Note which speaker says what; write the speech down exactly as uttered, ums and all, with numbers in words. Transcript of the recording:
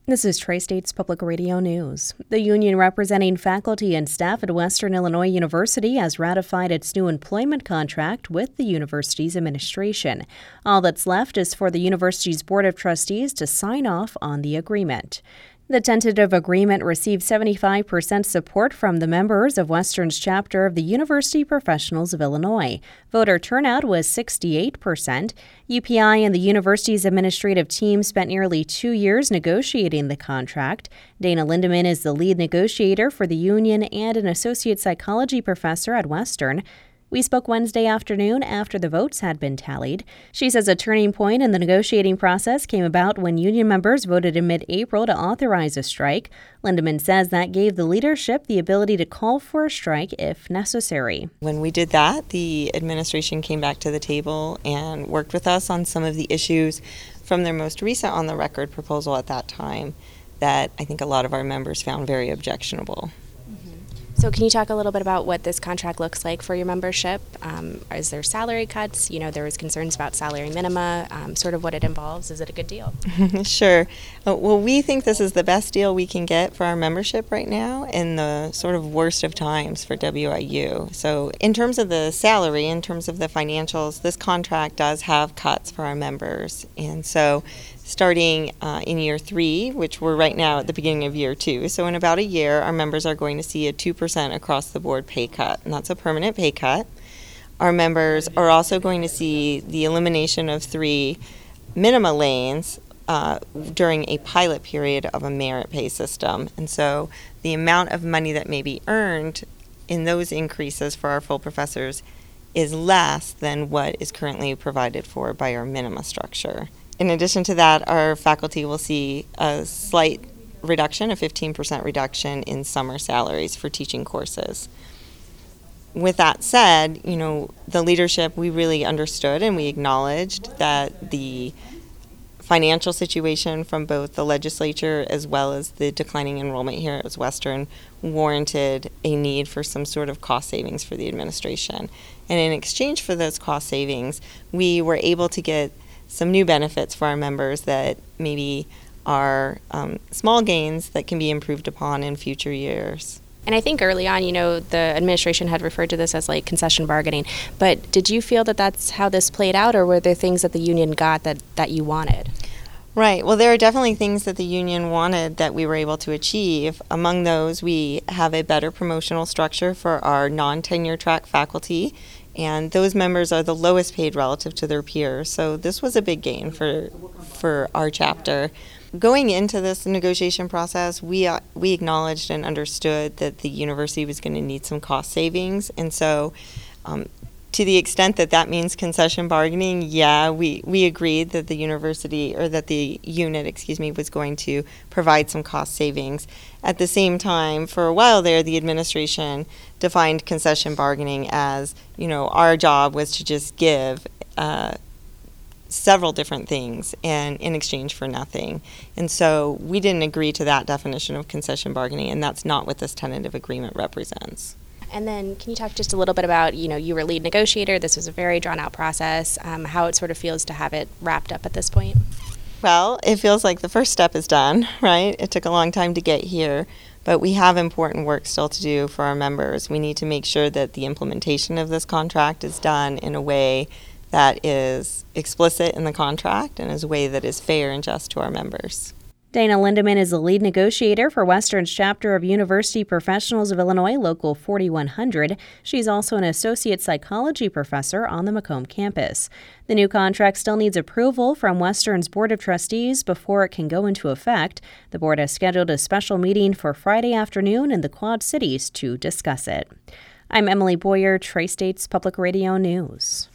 Speaker 1: This is Tri-States Public Radio News. The union representing faculty and staff at Western Illinois University has ratified its new employment contract with the university's administration. All that's left is for the university's Board of Trustees to sign off on the agreement. The tentative agreement received seventy-five percent support from the members of Western's chapter of the University Professionals of Illinois. Voter turnout was sixty-eight percent. U P I and the university's administrative team spent nearly two years negotiating the contract. Dana Lindeman is the lead negotiator for the union and an associate psychology professor at Western. We spoke Wednesday afternoon after the votes had been tallied. She says a turning point in the negotiating process came about when union members voted in mid-April to authorize a strike. Lindeman says that gave the leadership the ability to call for a strike if necessary.
Speaker 2: When we did that, the administration came back to the table and worked with us on some of the issues from their most recent on-the-record proposal at that time that I think a lot of our members found very objectionable.
Speaker 3: So can you talk a little bit about what this contract looks like for your membership? Um, is there salary cuts? You know, there was concerns about salary minima, um, sort of what it involves. Is it a good deal?
Speaker 2: Sure. Uh, well, we think this is the best deal we can get for our membership right now in the sort of worst of times for W I U. So in terms of the salary, in terms of the financials, this contract does have cuts for our members. And so starting uh, in year three, which we're right now at the beginning of year two. So in about a year, our members are going to see a two percent across the board pay cut, and that's a permanent pay cut. Our members are also going to see the elimination of three minima lanes uh, during a pilot period of a merit pay system. And so the amount of money that may be earned in those increases for our full professors is less than what is currently provided for by our minima structure. In addition to that, our faculty will see a slight reduction, a fifteen percent reduction in summer salaries for teaching courses. With that said, you know, the leadership, we really understood and we acknowledged that the financial situation from both the legislature as well as the declining enrollment here at Western warranted a need for some sort of cost savings for the administration. And in exchange for those cost savings, we were able to get some new benefits for our members that maybe are um, small gains that can be improved upon in future years.
Speaker 3: And I think early on, you know, the administration had referred to this as like concession bargaining. But did you feel that that's how this played out, or were there things that the union got that, that you wanted?
Speaker 2: Right. Well, there are definitely things that the union wanted that we were able to achieve. Among those, we have a better promotional structure for our non-tenure track faculty, and those members are the lowest paid relative to their peers. So this was a big gain for for our chapter. Going into this negotiation process, we uh, we acknowledged and understood that the university was going to need some cost savings, and so um, to the extent that that means concession bargaining, yeah, we, we agreed that the university, or that the unit, excuse me, was going to provide some cost savings. At the same time, for a while there, the administration defined concession bargaining as, you know, our job was to just give uh, several different things and in exchange for nothing. And so we didn't agree to that definition of concession bargaining, and that's not what this tentative agreement represents.
Speaker 3: And then can you talk just a little bit about, you know, you were lead negotiator. This was a very drawn-out process, um, how it sort of feels to have it wrapped up at this point?
Speaker 2: Well, it feels like the first step is done, right? It took a long time to get here, but we have important work still to do for our members. We need to make sure that the implementation of this contract is done in a way that is explicit in the contract and is a way that is fair and just to our members.
Speaker 1: Dana Lindeman is the lead negotiator for Western's chapter of University Professionals of Illinois, Local forty-one hundred. She's also an associate psychology professor on the Macomb campus. The new contract still needs approval from Western's Board of Trustees before it can go into effect. The board has scheduled a special meeting for Friday afternoon in the Quad Cities to discuss it. I'm Emily Boyer, Tri-States Public Radio News.